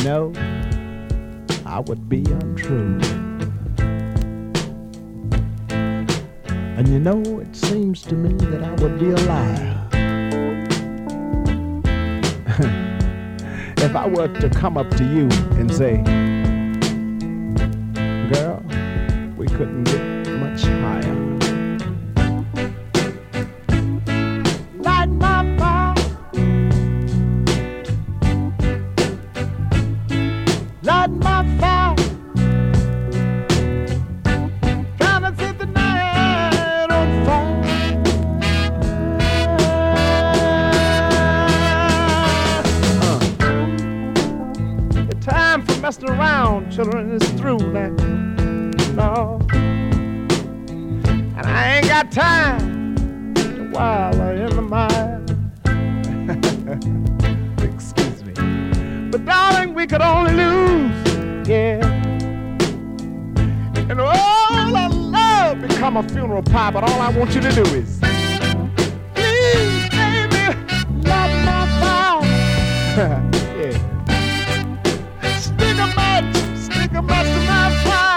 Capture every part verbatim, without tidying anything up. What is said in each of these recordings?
know, I would be untrue. And you know, it seems to me that I would be a liar if I were to come up to you and say, girl, we couldn't get much higher. Light my fire, light my fire, trying to set the night on fire. Uh. The time for messing around, children, is through now. No, and I ain't got time to wallow in the mire. Excuse me, but darling, we could only lose, yeah. And all our love become a funeral pie. But all I want you to do is, please, baby, light my fire. Yeah, stick a match, stick a match to my fire.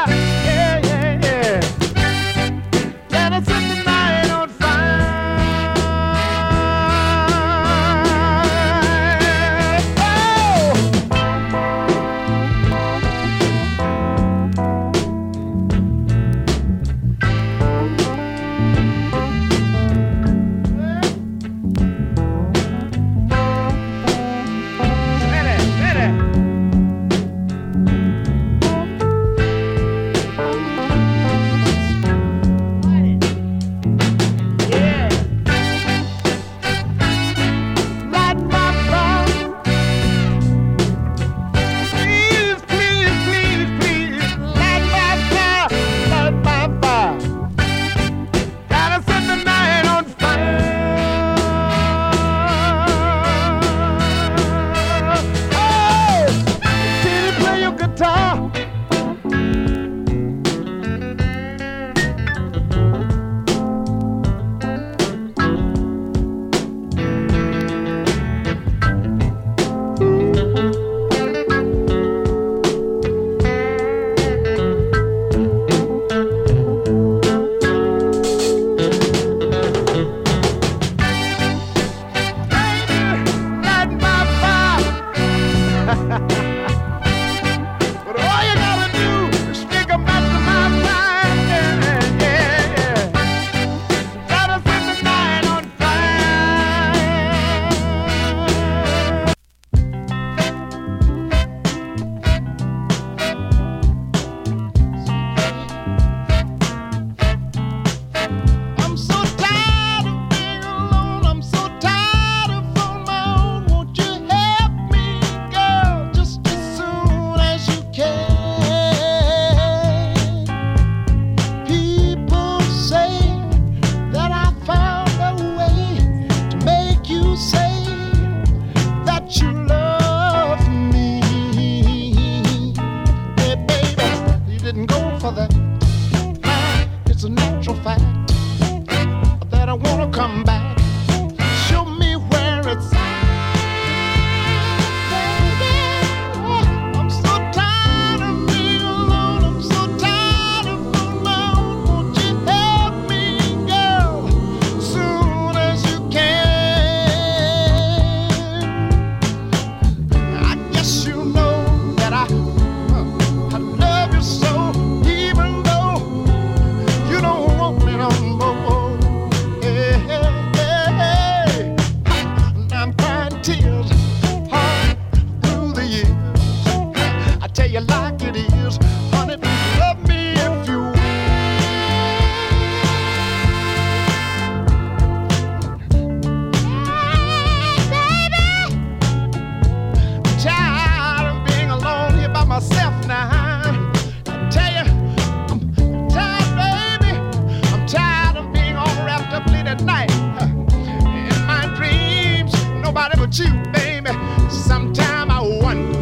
You, baby, sometime I wonder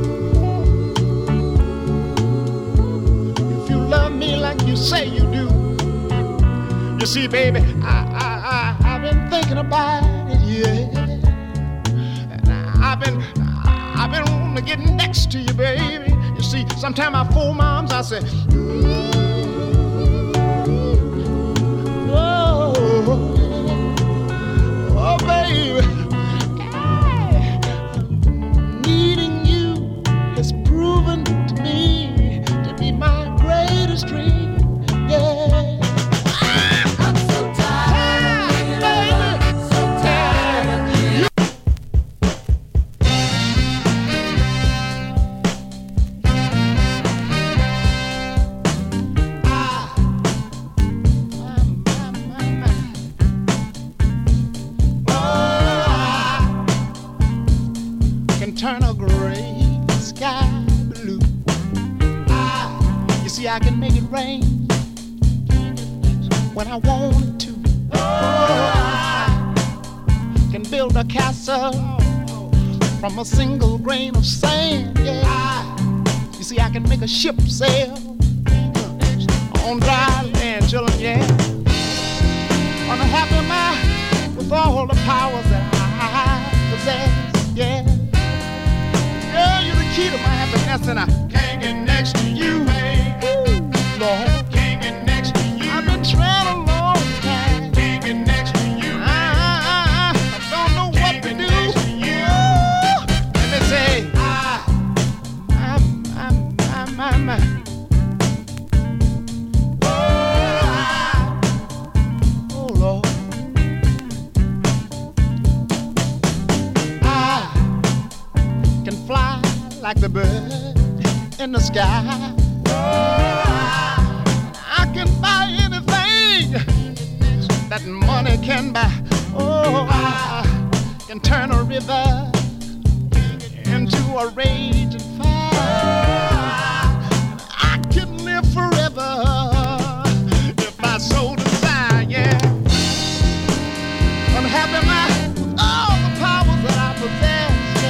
if you love me like you say you do. You see, baby, I, I, I, I've been thinking about it, yeah. And I've been, I've been getting that. next to you, baby. You see, sometimes I fool moms, I say, oh, oh, baby. Needing you has proven to me to be my greatest dream. Yeah. Turn a gray sky blue. I, you see, I can make it rain when I want it to. Oh, I can build a castle from a single grain of sand. Yeah, I, you see, I can make a ship sail on dry land, children. Yeah, on a happy mind with all the powers that I possess. Yeah. Girl, you're the key to my happiness, and I can't get next to you, babe. Ooh, Lord, can't get next to you. I've been trying a long time. Can't get next to you, babe. I, I, I don't know can't what to do. Next to you. Ooh, let me say, I, I'm, I'm, I'm, I'm, I'm. Oh, I, oh, Lord. Fly like the bird in the sky. Oh, I can buy anything that money can buy. Oh, I can turn a river into a raging fire. I can live forever if I so desire. Yeah, unhappy mind with all the powers that I possess.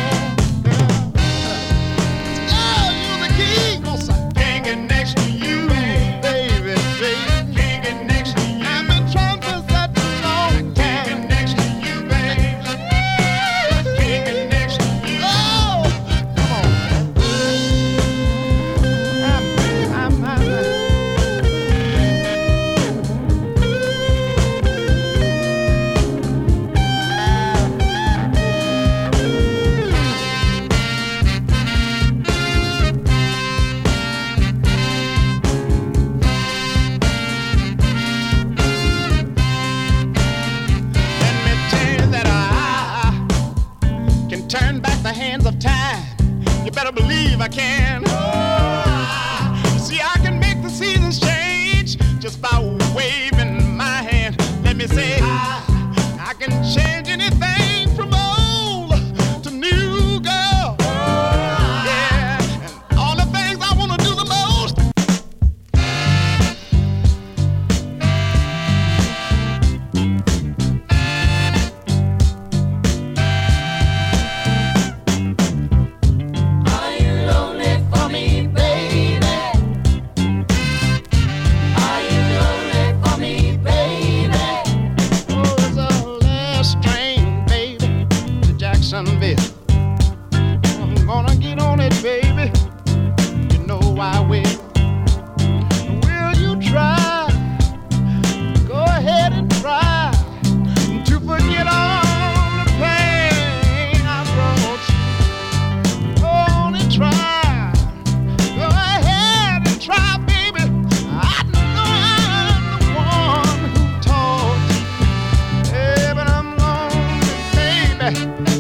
I can. Oh, see, I can make the seasons change just by waving my hand. Let me say, I, I can change anything from old to new, girl. Oh, yeah, and all the things I want to do the most. I'm gonna get on it, baby. You know I will. Will you try? Go ahead and try to forget all the pain I brought you. Only try. Go ahead and try, baby. I know I'm the one who taught you. Hey, but I'm lonely, baby.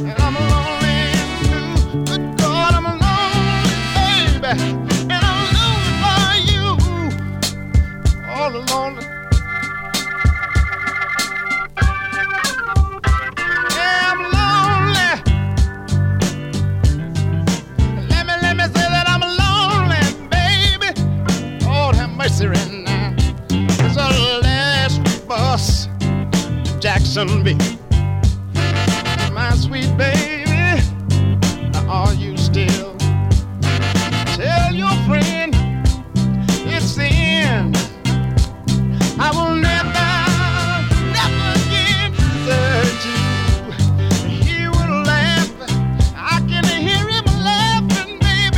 And I'm lonely for you, all alone. Yeah, I'm lonely. Let me, let me say that I'm lonely, baby. Lord have mercy right now. It's the last bus to Jacksonville. My sweet baby, are you still? Tell your friend it's the end. I will never, never again desert you. He will laugh. I can hear him laughing, baby.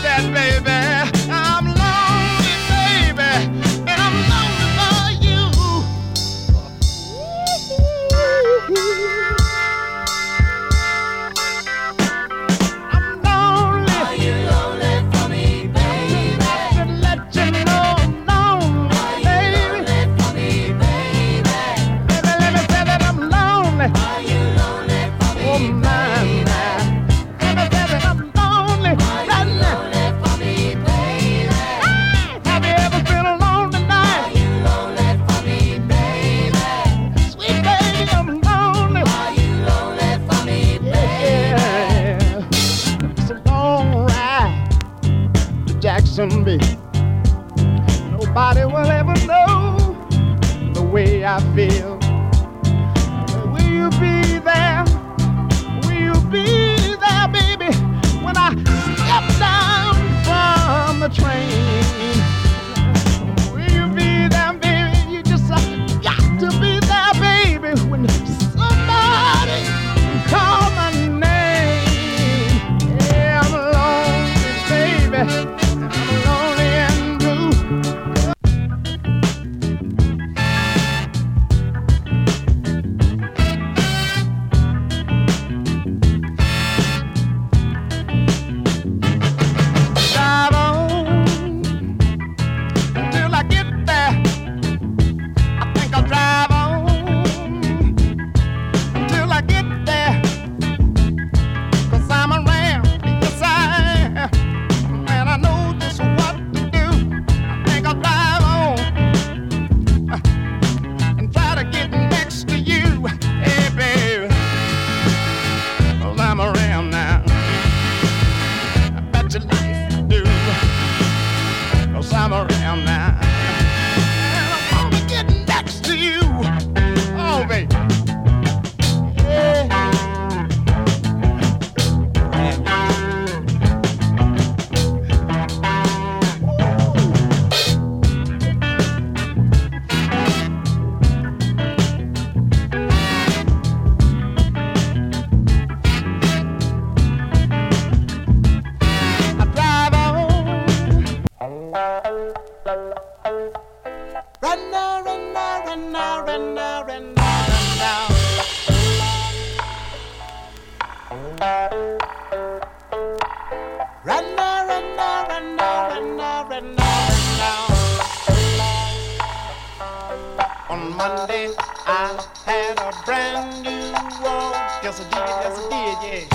that, baby. I'm lonely, baby, and I'm lonely for you. I'm lonely. Are you lonely for me, baby? To let you know I'm lonely, Are you baby. lonely for me, baby? Baby, let me say that I'm lonely. Are you lonely for me, Oh, my, baby? my. Let me say that I'm lonely Are right you now. lonely for me, baby? Have you ever been alone Are tonight? you lonely for me, baby? Sweet baby, I'm lonely. Are you lonely for me, baby? Yeah. It's a long ride to Jacksonville. Nobody will ever know the way I feel. Will you be there? Will you be there, baby, when I step down from the train? Will you be there, baby? You just uh, got to be there, baby, when somebody call my name. Yeah, I'm lonely, baby. I'm lonely and blue. Drive on until I get there. I think I'll drive on until I get there. 'Cause I'm around, yes I am, and I know just what to do. I think I'll drive on uh, and try to get next to you. Hey baby, 'cause I'm around now. I bet you like to do. 'Cause I'm around now. And I wanna get next to you. Oh, baby. Yeah. I drive on. Run now, run now, run now, run now, run now, run now. Run now, run now, run now, run now, run now, run now. On Monday, I had a brand new walk. Yes, I did, yes, I did,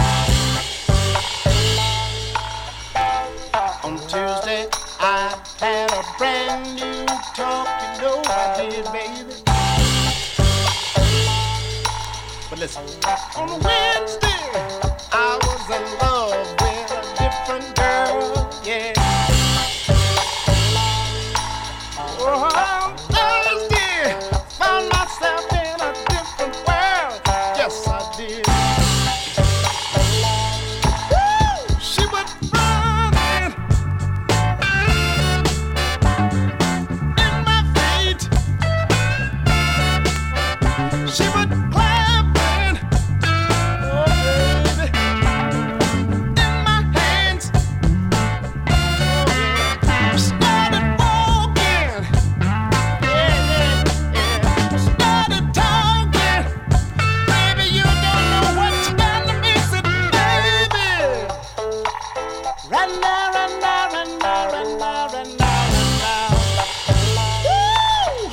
yeah. On Tuesday, I had a brand new talk. You know I did, baby. But listen, on Wednesday, I was in love with a different girl, yeah. Oh, on Thursday, found myself in a different world. Yes, I did. Woo! She was running in my feet. She was clapping, oh baby, in my hands. Oh yeah, started walking, yeah, yeah, yeah. Started talking, baby. You don't know what you got to be said, baby. Run now, run now, run now, run now, run now, run now. Woo!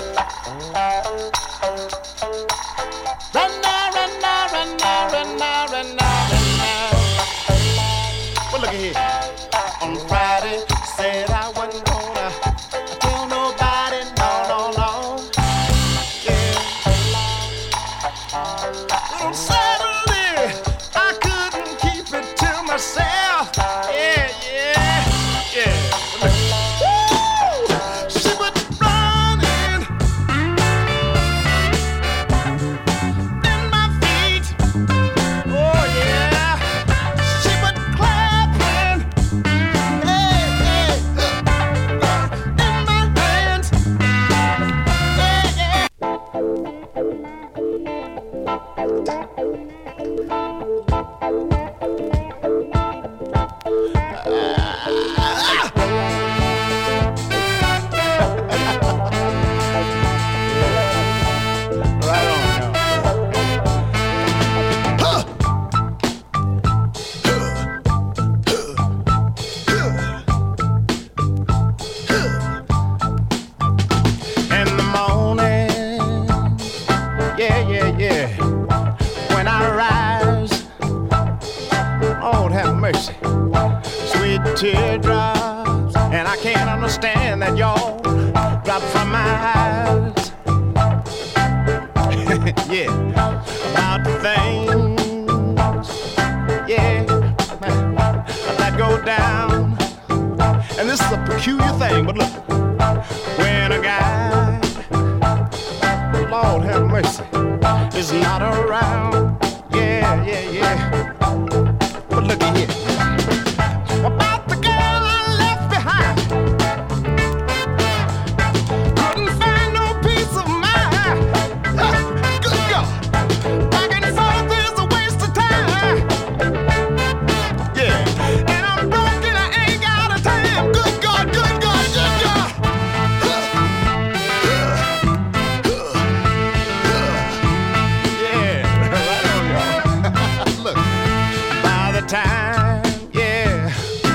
Run now, run now, run now, run now, run now, run now. Well, look at here. On Friday, said I wasn't gonna tell nobody, no, no, no. Yeah. But on Saturday, I couldn't keep it to myself. Yeah, yeah, yeah. Woo! She was running in my feet. Oh yeah, she was clapping, hey, hey, in my hands. Yeah, yeah. teardrops, and I can't understand that y'all drop from my eyes. Yeah, about the things, yeah, that go down. And this is a peculiar thing, but look, when a guy, Lord have mercy, is not around, yeah, yeah, yeah. But look at here. About the girl I left behind. Couldn't find no peace of mind. Ah, good God. Back and forth is a waste of time. Yeah. And I'm broken, I ain't got a time. Good God, good God, good God. Yeah. Right on, y'all. Look. By the time, yeah,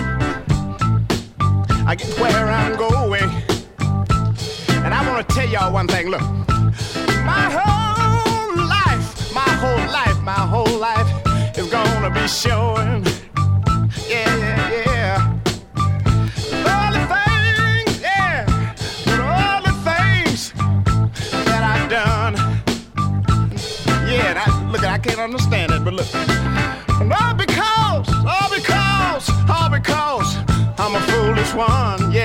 I get where I'm going, and I want to tell y'all one thing. Look, my whole life, my whole life, my whole life is gonna be showing. Yeah, yeah, yeah. All the things, yeah, all the things that I've done. Yeah, and I, look, I can't understand it, but look. All because, all because, all because I'm a foolish one, yeah.